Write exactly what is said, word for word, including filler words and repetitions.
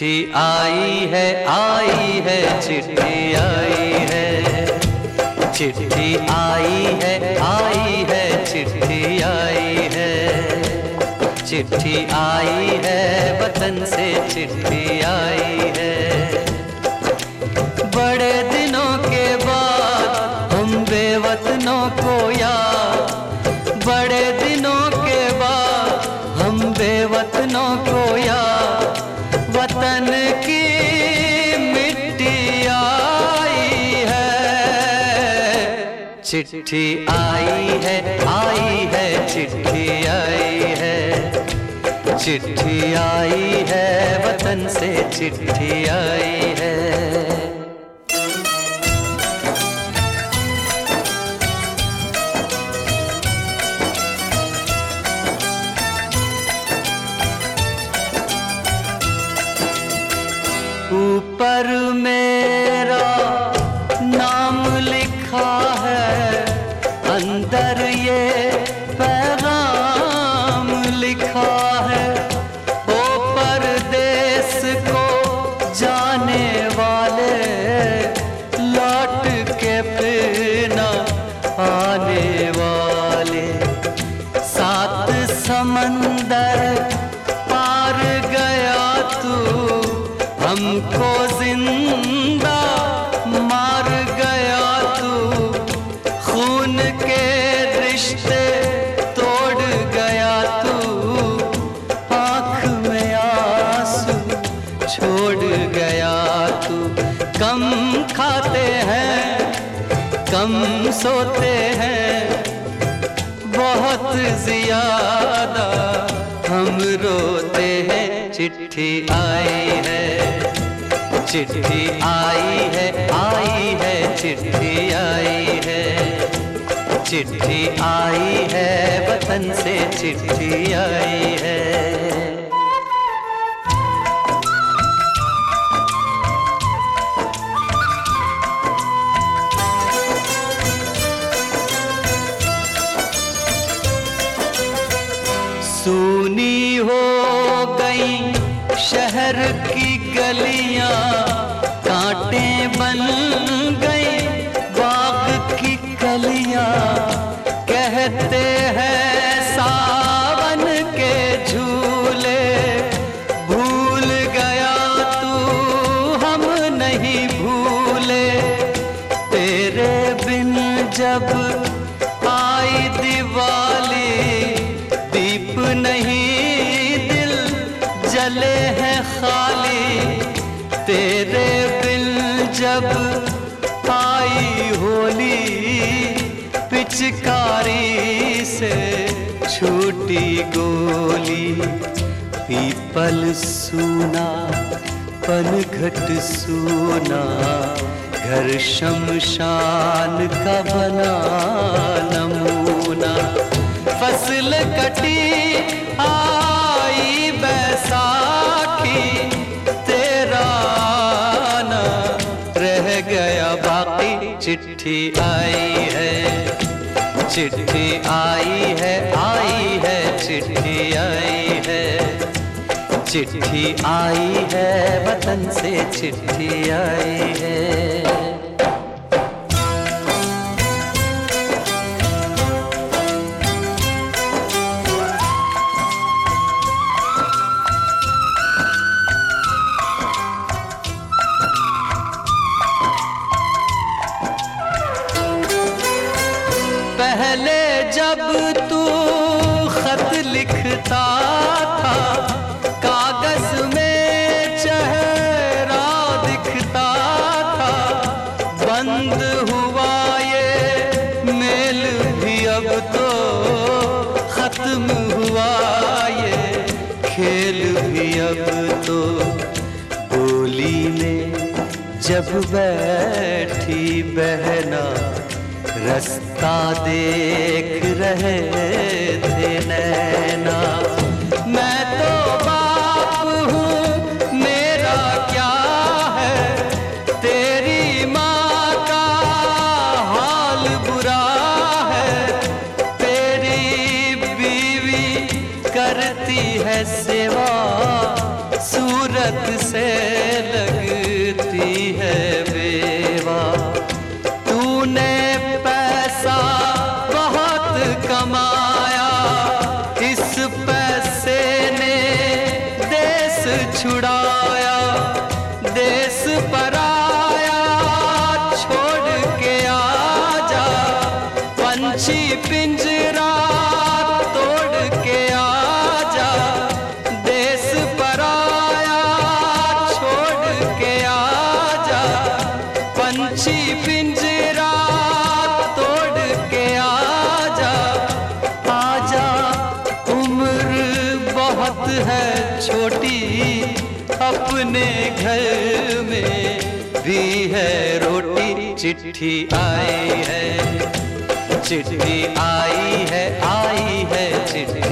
चिट्ठी आई है, आई है, चिट्ठी आई है, चिट्ठी आई है, आई है, चिट्ठी आई है, चिट्ठी आई है, वतन से चिट्ठी आई है। बड़े दिनों के बाद हम बेवतनों को याद, बड़े दिनों के बाद हम बेवतनों को याद, वतन की मिट्टी आई है। चिट्ठी आई है, आई है, चिट्ठी आई है, चिट्ठी आई है, वतन से चिट्ठी आई है। ऊपर मेरा नाम लिखा है, अंदर ये पैगाम लिखा है। ओ परदेस को जाने वाले, लौट के फिर न आने वाले, सात समंदर पार गया तू, हमको जिंदा मार गया तू, खून के रिश्ते तोड़ गया तू, आँख में आंसू छोड़ गया तू। कम खाते हैं, कम सोते हैं, बहुत ज्यादा हम रोते हैं। चिट्ठी आई है, चिट्ठी आई है, आई है, चिट्ठी आई है, चिट्ठी आई है, वतन से चिट्ठी आई है। सूनी हो गई शहर की गलियां, कांटे बन गई बाग की कलियां, कहते हैं सावन के झूले, भूल गया तू हम नहीं भूले, तेरे बिन जब आई दिवाली, दीप नहीं दिल जले हैं खाली, तेरे बिन जब आई होली, पिचकारी से छूटी गोली। पीपल सूना, पनघट सूना, घर शमशान का बना नमूना। फसल कटी आई बैसाखी, तेरा आना रह गया बाकी। चिट्ठी आई है, चिट्ठी आई है, आई है, चिट्ठी आई है, चिट्ठी आई है, वतन से चिट्ठी आई है। पहले जब तू खत लिखता था, कागज में चेहरा दिखता था, बंद हुआ ये मेल भी अब तो, खत्म हुआ ये खेल भी अब तो। बोली में जब बैठी बहना, रास्ता देख रहे थे नैना। मैं तो बाप हूँ, मेरा क्या है, तेरी माँ का हाल बुरा है, तेरी बीवी करती है सेवा, सूरज सूरत से लगती है बेवा। तूने पैसा बहुत कमाया, इस पैसे ने देश छुड़ाया। देश पराया छोड़ के आजा, पंछी पिंजरा तोड़ के आजा। देश पराया छोड़ के आजा, पंछी पिंजरा तोड़ के आजा। आजा उम्र बहुत है छोटी, अपने घर में भी है रोटी। चिट्ठी आई है, चिट्ठी आई है, आई है चिट्ठी।